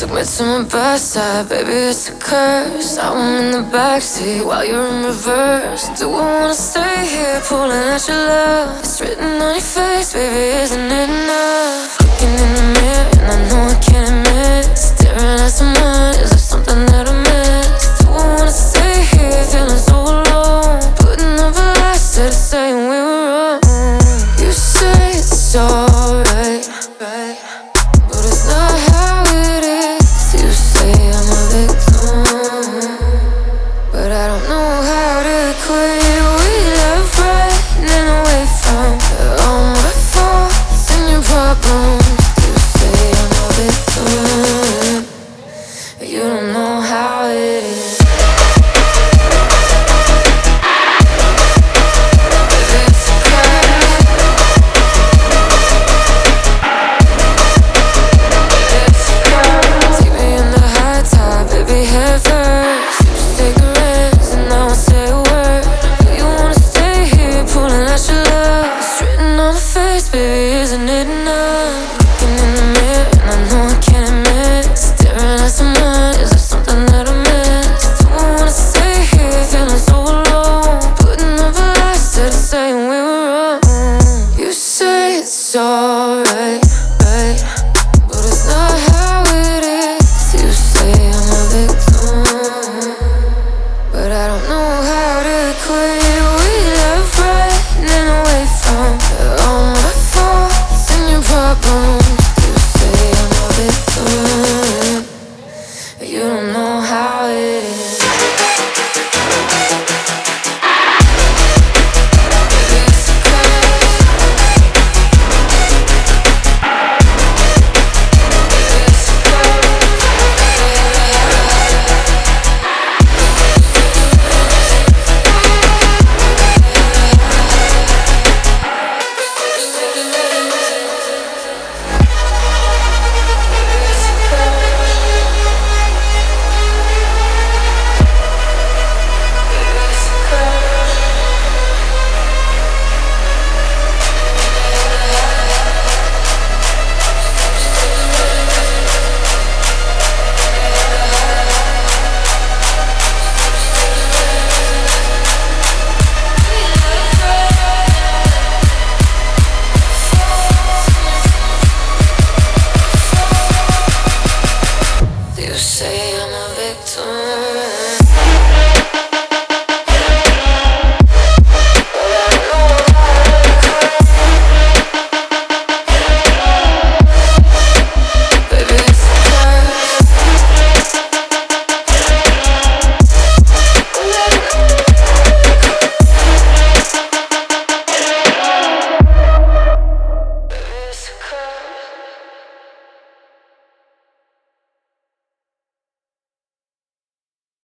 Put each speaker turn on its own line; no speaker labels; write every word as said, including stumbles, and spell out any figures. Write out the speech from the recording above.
Took me to my bedside, baby, it's a curse. I'm in the backseat while you're in reverse. Do I wanna stay here, pulling at your love? It's written on your face, baby, isn't it enough? Looking in the mirror and I know I can't admit. Staring at someone, is there something that I missed? Do I wanna stay here, feeling so alone? Putting up a lie, instead of saying we were wrong. You say it's alright, right, but it's not how it is. You say I'm a victim, but I don't know how to quit. We left right and then away from all my faults and your problems. You say I'm a victim, but you don't know how it is. Baby, isn't it enough? Looking in the mirror and I know I can't admit. Staring at someone, is there something that I missed? Do I wanna stay here, feeling so alone? Putting up a lie, instead of saying we were wrong. You say it's alright,